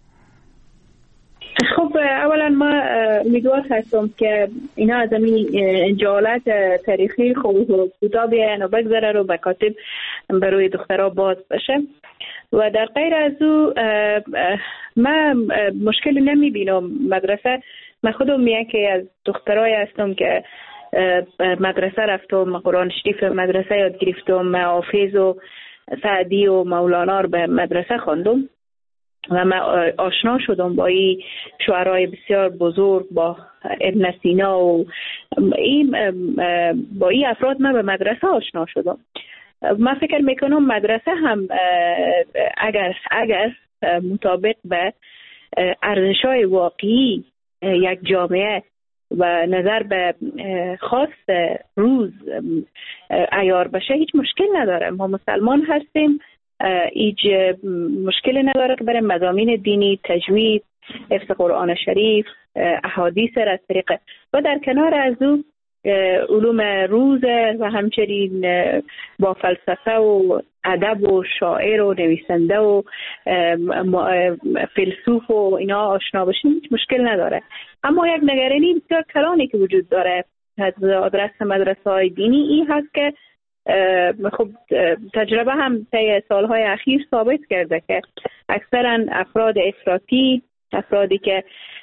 F: خب اولا ما امیدوار هستم که اینا از این جهالت تاریخی خوب و کوتاه بیاین و بگذره رو مکاتب برای دخترها باز بشه. و در غیر از او من مشکلی نمیبینم. مدرسه من خودم میگم از دخترای هستم که مدرسه رفتم، قرآن شریف مدرسه یاد گرفتم، حافظ و سعدی و مولانا رو به مدرسه خواندم و من آشنا شدم با این شعرهای بسیار بزرگ، با ابن سینا و این با این افراد من به مدرسه آشنا شدم. من فکر میکنم مدرسه هم اگر اگر مطابق به ارزش‌های واقعی یک جامعه و نظر به خواست روز عیار بشه هیچ مشکل نداره. ما مسلمان هستیم، هیچ مشکلی نداره که برای مضامین دینی، تجوید، حفظ قرآن شریف، احادیث را از طریق و در کنار از او علوم روز و همچنین با فلسفه و ادب و شاعر و نویسنده و فیلسوف و اینا آشنا باشیم هیچ مشکل نداره. اما یک نگرانی بسیار کلانی که وجود داره از آدرس مدرسه های دینی این هست که خب تجربه هم طی سالهای اخیر ثابت کرده که اکثرا افراد افراطی، افرادی که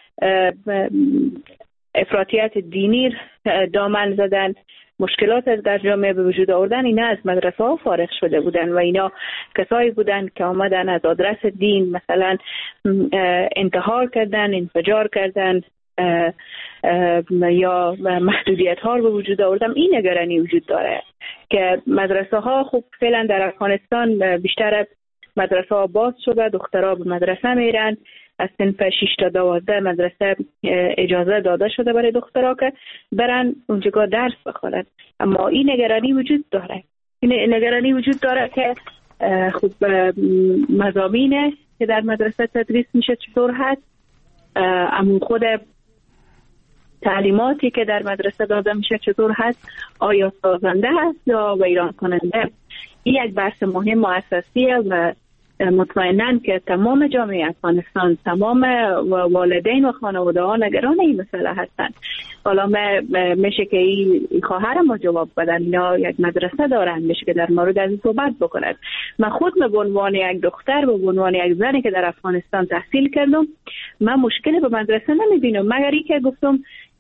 F: افراطیت دینی دامن زدن، مشکلات در جامعه به وجود آوردن، اینا از مدرسه ها فارغ شده بودن و اینا کسایی بودن که آمدن از آدرس دین مثلا انتحار کردن، انفجار کردن یا محدودیت ها رو به وجود آوردن. این نگرانی وجود داره که مدرسه ها خب فعلا در افغانستان بیشتر مدرسه ها باز شده، دخترها به مدرسه میرن، از صنف شش تا دوازده مدرسه اجازه داده شده برای دخترها که برن اونجا درس بخونن. اما این نگرانی وجود داره، این نگرانی وجود داره که خب مضامین که در مدرسه تدریس میشه چطور هست، اما خود تعلیماتی که در مدرسه داده میشه چطور هست، آیا سازنده هست یا ویران کننده. این یک بحث مهم و اساسیه و مطمئناً که تمام جامعه افغانستان، تمام والدین و خانواده ها نگران این مسئله هستند. حالا میشه که این خواهر ما جواب بدن، اینا یک مدرسه دارن، میشه که در مورد از این صحبت بکنند. من خود به عنوان یک دختر، به عنوان یک زنی که در افغانستان تحصیل کردم، من مشکلی به مدرسه نمیبینم، مگر این که گفتم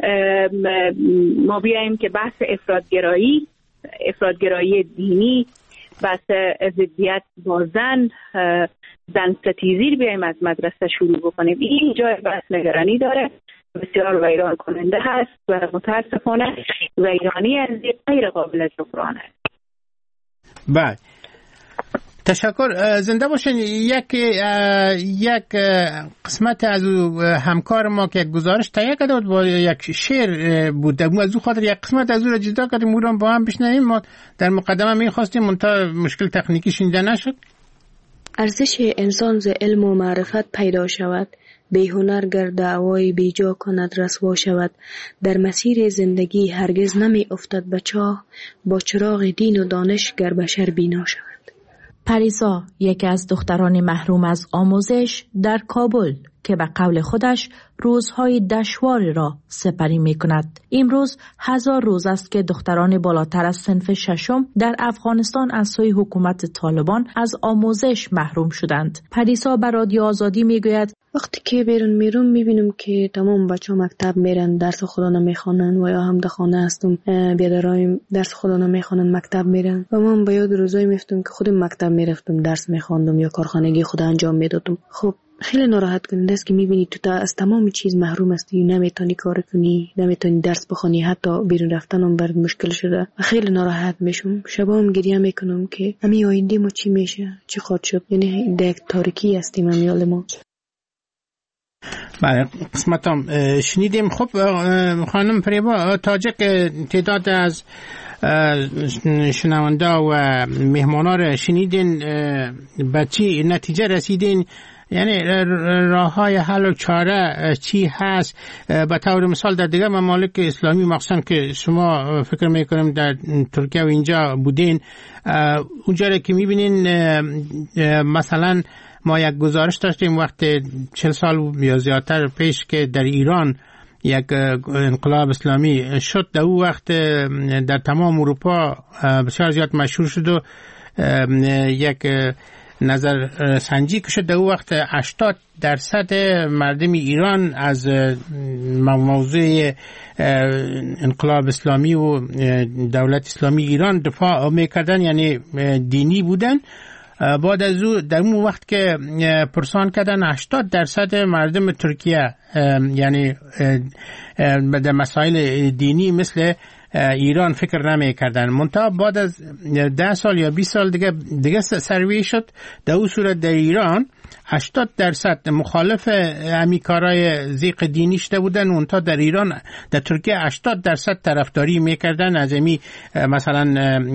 F: ما بیاییم که بحث افراطگرایی، افراطگرایی دینی، بحث ضدیت با زن، زن ستیزی بیایم از مدرسه شروع بکنیم. این جای بحث نگرانی داره، بسیار ویران کننده هست و متاسفانه ویرانی از غیر قابل جبران است.
A: بله، تشکر، زنده باشین. یک یک قسمت از همکار ما که گزارش تهیه کرده بود با یک شعر بود، از او خاطر یک قسمت از او را جدا کردیم، او با هم بشنویم. ما در مقدمه می‌خواستیم منتها مشکل تکنیکی شنیده نشد.
O: ارزش انسان ز علم و معرفت پیدا شود، بی هنر گر دعوای بیجا کند رسوا شود. در مسیر زندگی هرگز نمی افتد به چاه، با چراغ دین و دانش گر بشر بینا شود.
J: پریسا، یکی از دختران محروم از آموزش در کابل که به قول خودش روزهای دشوار را سپری می کند. امروز هزار روز است که دختران بالاتر از صنف ششم در افغانستان از سوی حکومت طالبان از آموزش محروم شدند. پریسا به رادیو آزادی می گوید
O: وقتی که بیرون میرم میبینم که تمام بچه ها مکتب میرن، درس خدا نمیخوانن و یا هم در خانه هستم بیادرایم درس خدا نمیخوانن، مکتب میرن و من به یاد روزایی میفتم که خودم مکتب میرفتم، درس میخواندم یا کارخانگی خدا انجام میدادم. خب خیلی ناراحت کننده است که میبینی تو تا از تمام چیز محروم هستی، نمیتونی کار کنی، نمیتونی درس بخونی، حتی بیرون رفتن هم برات مشکل شده و خیلی ناراحت میشم. شبام گریه میکنم که همین آینده ما چی میشه، چی خواهد شد. یعنی در یک تاریکی هستیم امیال ما.
A: بله قسمت هم شنیدیم. خب خانم فریبا تاجک، تعداد از شنونده و مهمانا را شنیدین، به چی نتیجه رسیدین؟ یعنی راه های حل و چاره چی هست؟ به طور مثال در دیگر ممالک اسلامی مخصوصا که شما فکر میکنم در ترکیه و اینجا بودین، اونجا که میبینین مثلا ما یک گزارش داشتیم وقت چهل سال یا زیادتر پیش که در ایران یک انقلاب اسلامی شد، در اون وقت در تمام اروپا بسیار زیاد مشهور شد و یک نظر سنجی که شد، در اون وقت هشتاد درصد مردم ایران از موضوع انقلاب اسلامی و دولت اسلامی ایران دفاع میکردن، یعنی دینی بودن. بعد از او در اون وقت که پرسان کردن هشتاد درصد مردم ترکیه یعنی به مسائل دینی مثل ایران فکر نمی کردن. منتها بعد از ده سال یا بیست سال دیگه دیگه سروی شد، در اون صورت در ایران هشتاد درصد مخالف امی کارای زیق دینی شده بودن، منتها در ایران در ترکیه هشتاد درصد طرفداری میکردن از امی مثلا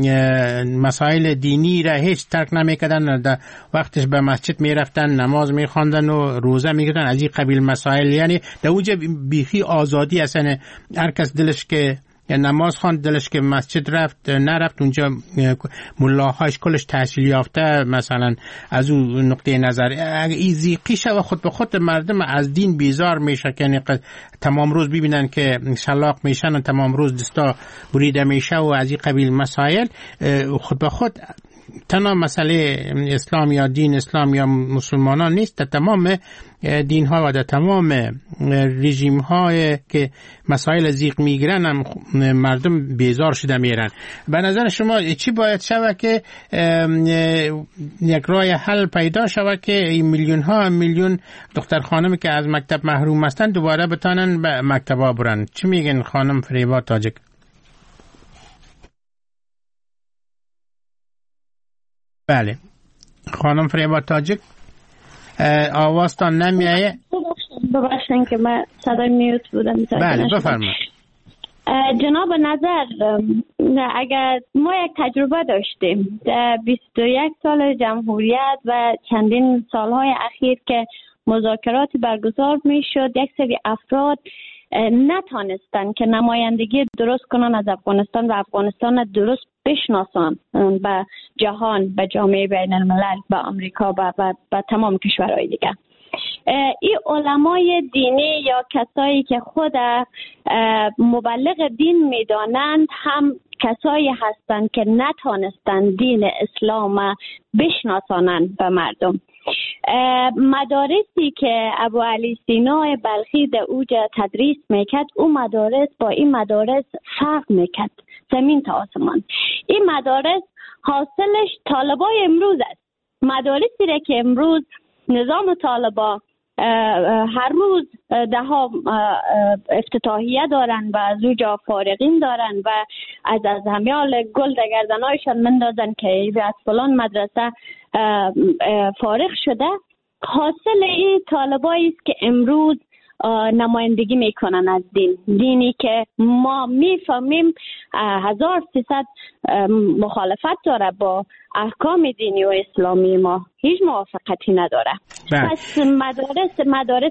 A: مسائل دینی را هیچ ترک نمیکردن، در وقتش به مسجد میرفتن، نماز میخواندن و روزه میگیرن، از این قبیل مسائل. یعنی در اونجا بیخی آزادی اصلا، هر کس دلش که نماز خواند، دلش که مسجد رفت نرفت، اونجا ملاهاش کلش تحصیل یافته مثلا از اون نقطه نظر ایزی قیشه و خود به خود مردم از دین بیزار میشه که یعنی تمام روز ببینن که شلاق میشن و تمام روز دستا بریده میشه و از این قبیل مسائل. خود به خود تنها مسئله اسلام یا دین اسلام یا مسلمانان نیست، در تمام دین ها و در تمام رژیم های که مسائل زیق میگیرن هم مردم بیزار شده میرن. به نظر شما چی باید شود که یک راه حل پیدا شود که این میلیون ها میلیون دختر خانمی که از مکتب محروم هستند دوباره بتانن به مکتب ها برن؟ چی میگن خانم فریبا تاجک؟ بله خانم فریبا تاجک آوازتان نمیایه؟
H: ببخشن که من صدای میوت بودم.
A: بله بفرمایید.
H: جناب نظر، اگر ما یک تجربه داشتیم در بیست و یک سال جمهوریت و چندین سالهای اخیر که مذاکراتی برگزار می شد، یک سری افراد نتانستن که نمایندگی درست کنن از افغانستان و افغانستان درست بشناسان به جهان، به جامعه بین الملل، به آمریکا و به تمام کشورهای دیگه. این علمای دینی یا کسایی که خود مبلغ دین میدانند هم کسایی هستند که نتانستند دین اسلام بشناسانند به مردم. مدارسی که ابو علی سینا بلخی در اوجا تدریس میکرد، او مدارس با این مدارس فرق میکرد زمین تا آسمان. این مدارس حاصلش طالبای امروز است. مدارسی را که امروز نظام طالبا هر روز ده ها افتتاحیه دارن و از اوجا فارغین دارن و از از همیال گل در گردنایشان مندازن که از فلان مدرسه فارغ شده، حاصل این طالبایی است که امروز نمایندگی میکنن از دین، دینی که ما میفهمیم هزار سیصد مخالفت داره با احکام دینی و اسلامی، ما هیچ موافقتی نداره. بله. پس مدارس مدارس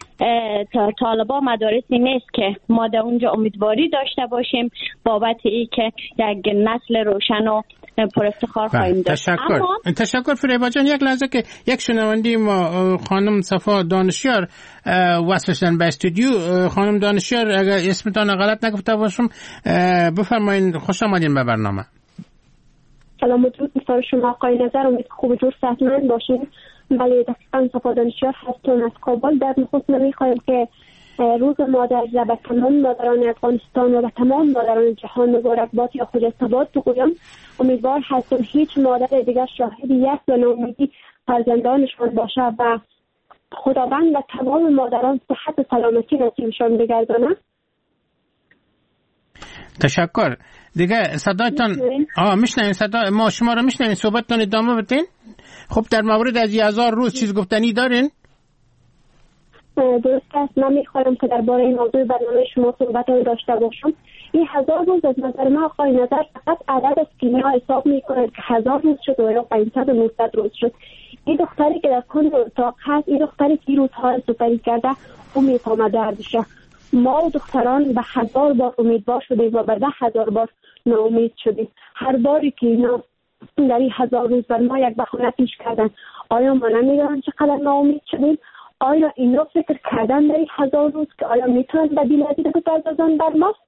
H: طالبا مدارسی نیست که ما در اونجا امیدواری داشته باشیم بابت ای که یک نسل روشن و پر افتخار خواهیم داشت.
A: تشکر. اما... تشکر فریبا جان. یک لحظه که یک شنونده ما خانم صفا دانشیار وصل شدن به استودیو. خانم دانشیار اگر اسمتان غلط نگفته باشم بفرمایید، خوش آمدین به برنامه.
P: سلام و درود مثال شما آقای نظر، امید خوب و جور صحتمند باشین. بله دقیقا صفا دانشیار هستم از کابل. در نخست نمیخوایم که روز مادر را به تمام مادران افغانستان و به تمام مادران جهان مبارکباد یا خجستباد بگویم. امیدوار هستم هیچ مادر دیگر شاهد یک و ناامیدی فرزندانشان باشه و خداوند و تمام مادران صحت و سلامتی نصیبشان بگردانه.
A: تشکر. دیگه صدایتان آه میشنین، صدا ما شما رو میشنین، صحبتتان ادامه بدین. خب در مورد از هزار روز چیز گفتنی دارین؟
P: درست است. من میخوایم که درباره این موضوع برنامه شما صحبت داشته باشم. این هزار روز از نظر من آقای نظر فقط عدد است که اینا حساب میکنند که هزار روز شد و یا پانصد و نهصد روز شد. این دختری که در کل اتاق هست، این دختری که روزها سپری کرده، او میفهمه دردشه. ما و دختران به هزار بار امیدوار شدیم و به ده هزار بار ناامید شدیم. هر باری که اینا در این هزار روز بر ما یک بهانه پیش کردن، آیا ما نمیدونن چقدر ناامید شدیم؟ آیا اینا فکر کردن در این هزار روز که آیا میتونن بدیل عدید بپردازن بر ما؟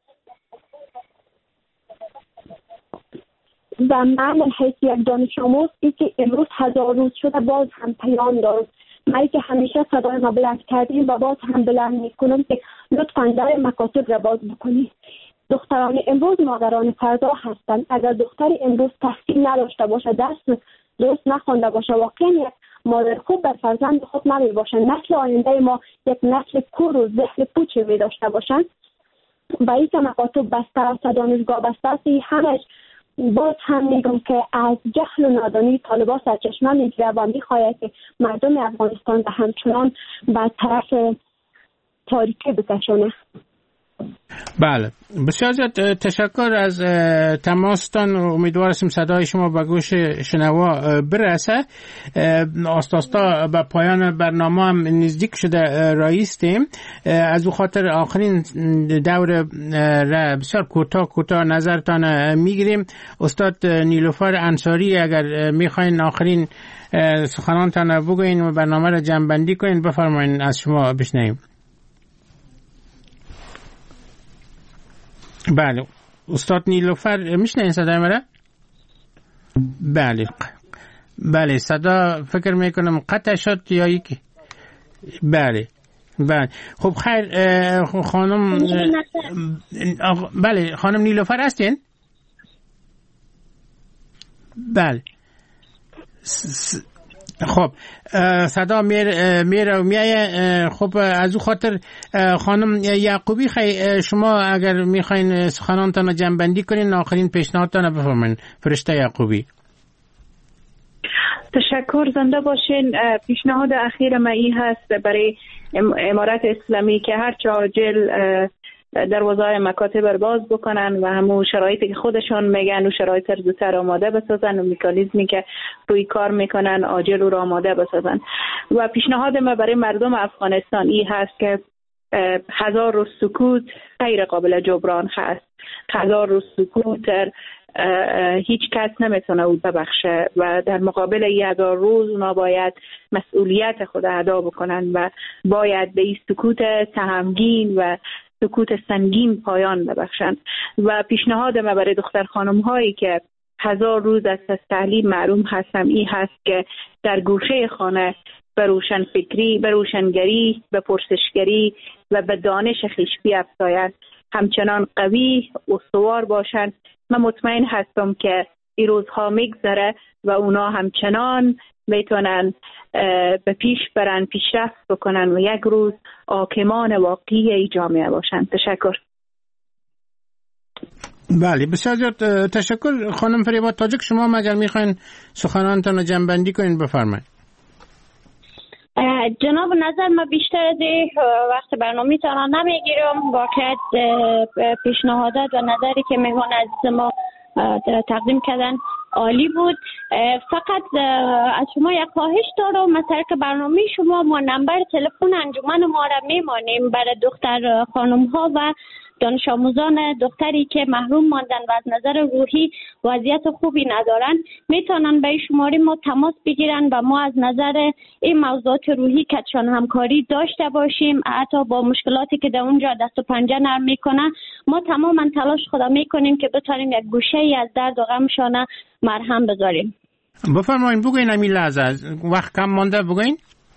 P: و من حیث یک دانش آموز ای که امروز هزار روز شده باز هم پیام دارم. من که همیشه صدای ما بلند کردیم و باز هم بلند میکنم که لطفاً در مکاتب را باز بکنید. دختران امروز مادران فردا هستند. اگر دختری امروز تحصیل نداشته باشه، درس درست نخوانده باشه، واقعا یک مادر خوب بر فرزند خود نمی باشه. نسل آینده ما یک نسل کور و ذهن پوچی می داشته باشند. و این مکاتب بسته است، دانشگاه بسته است. همش باز هم میگم که از جهل و نادانی طالبان سرچشمه میگیره و میخواهد که مردم افغانستان به همچنان به طرف تاریکی بکشونه.
A: بله، بسیار زیاد تشکر از تماستان. امیدوار هستیم صدای شما به گوش شنوا برسه. آستا آستا به پایان برنامه هم نزدیک شده رایستیم. از او خاطر آخرین دور را بسیار کوتاه کوتاه نظرتان میگیریم. استاد نیلوفر انصاری، اگر میخواین آخرین سخنانتان بگوین و برنامه را جمع بندی کنین، بفرمایین، از شما بشنویم. بله استاد نیلوفر، میشنین صدای مرا؟ بله بله، صدا فکر میکنم قطع شد یا یکی. بله بله، خب خیر. خانم بله خانم نیلوفر هستین؟ بله. خب صدا میره میره و میایه. خب از او خاطر خانم یعقوبی، خیلی شما اگر میخواین سخنانتان رو جمع بندی کنین، آخرین پیشنهادتان رو بفرمایین. فرشته یعقوبی.
F: تشکر، زنده باشین. پیشنهاد اخیر من این هست برای امارت اسلامی که هر چه عاجل دروازه‌های مکاتب رو باز بکنن و همون شرایطی که خودشون میگن و شرایط رو زودتر آماده بسازن و مکانیزمی که روی کار میکنن عاجل رو آماده بسازن. و پیشنهاد ما برای مردم افغانستان این هست که هزار روز سکوت غیر قابل جبران هست. هزار روز سکوت هیچ کس نمیتونه او ببخشه و در مقابل این هزار روز اونا باید مسئولیت خود ادا بکنن و باید به این سکوت سهمگین و سکوت سنگین پایان ببخشند. و پیشنهاد ما برای دختر خانم هایی که هزار روز از تعلیم محروم هستن این هست که در گوشه خانه به روشن فکری، به روشنگری، به پرسشگری و به دانش خویش بیفزایند، همچنان قوی و استوار باشند. من مطمئن هستم که این روزها میگذره و اونا همچنان میتونن به پیش برن، پیشرفت بکنن و یک روز حاکمان واقعی ای جامعه باشن. تشکر.
A: بله بسیار زیاد تشکر. خانم فریبا تاجک، شما مگر میخواین سخنانتان رو جمع بندی کنین، بفرمایید.
H: جناب نظر من بیشتر از وقت برنامه تان نمیگیرم. واقعیت پیشنهادات و نظری که مهمان عزیز ما تقدیم کردن عالی بود. فقط از شما یک خواهش دارم، مثلا که برنامه شما ما نمبر تلفن انجمن ما را میمانیم برای دختر خانم ها و دانش آموزان دختری که محروم ماندن و از نظر روحی وضعیت خوبی ندارن، میتونن به شماره ما تماس بگیرن و ما از نظر این موضوعات روحی کتشان همکاری داشته باشیم. حتی با مشکلاتی که در اونجا دست و پنجه نرم میکنن، ما تماما تلاش خدا میکنیم که بتونیم یک گوشه ای از درد و غمشان مرهم بذاریم.
A: بفرمایید، بگوین همین لحظه، وقت کم مانده، بگوین.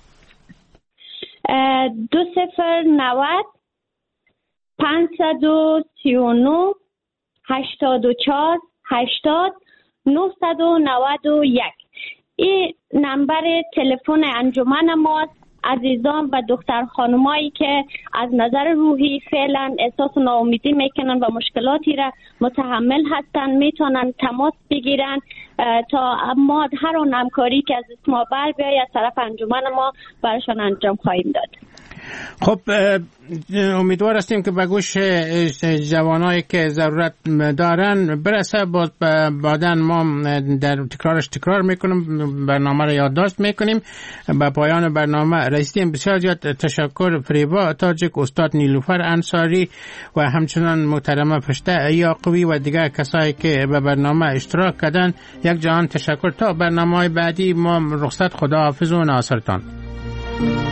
H: دو صفر نود پانصد و سی و نه هشتاد و چهار هشتاد نهصد و نود و یک. این نمبر تلفن انجمن ماست. عزیزان و دختر خانمایی که از نظر روحی فعلا احساس ناامیدی میکنن و مشکلاتی را متحمل هستن، میتونن تماس بگیرن تا ما هر آن همکاری که از اسما بر بیاید از طرف انجمن ما برشان انجام خواهیم داد.
A: خب امیدوار هستیم که به گوش جوانایی که ضرورت دارن برسه. باز بعداً ما در تکرارش تکرار میکنیم، برنامه را یادداشت میکنیم. به پایان برنامه رسیدیم. بسیار زیاد تشکر فریبا تاجک، استاد نیلوفر انصاری و همچنان محترمه فرشته یعقوبی و دیگر کسایی که به برنامه اشتراک کردن. یک جهان تشکر. تا برنامه بعدی ما رخصت، خدا حافظ و ناصرتان.